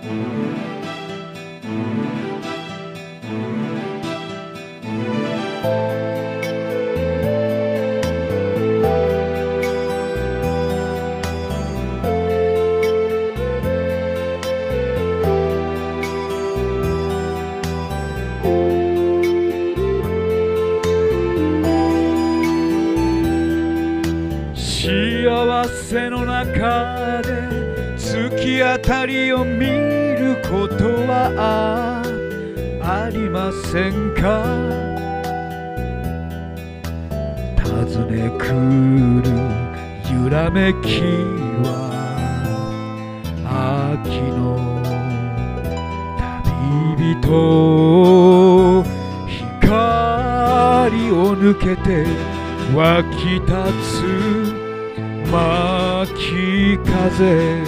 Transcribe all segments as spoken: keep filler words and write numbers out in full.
幸せの中で月明かりを見ることはありませんか。訪ね来る揺らめきは秋の旅人、光を抜けて湧き立つ巻き風、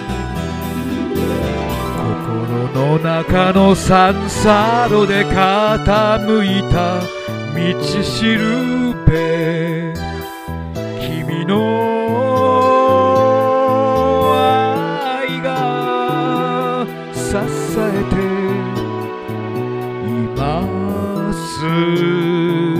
心の中の三叉路で傾いた道しるべ、君の愛が支えています。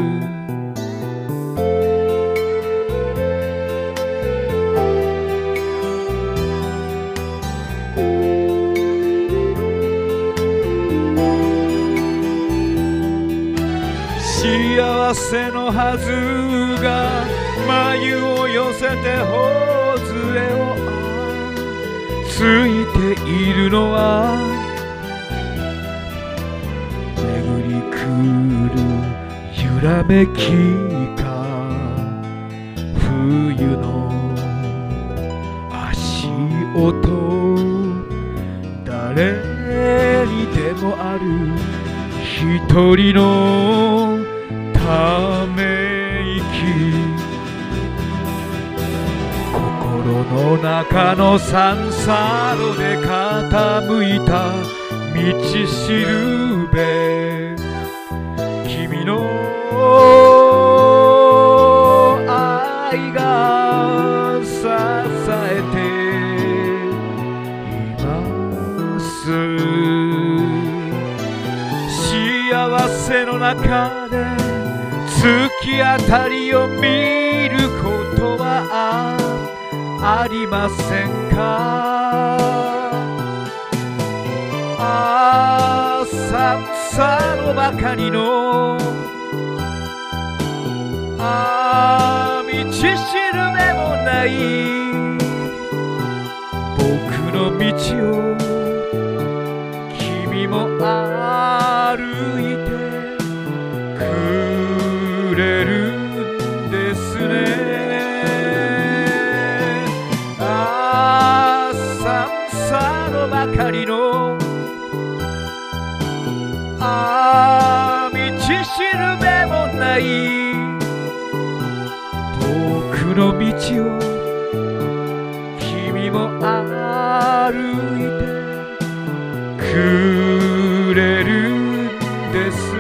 幸せのはずが眉を寄せて頬杖をついているのは巡り来る揺らめきか冬の足音、誰にでもある一人のため息、心の中の三叉路で傾いた道しるべ、君の愛が支えています。幸せの中で月明かりを見ることはありませんか。浅草のばかりのあ道しるべもない僕の道を君も歩いてくれるんですね。浅草のばかりのあ道しるべもない僕の道を君も歩いてくれるんです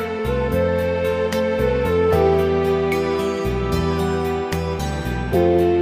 ね。Oh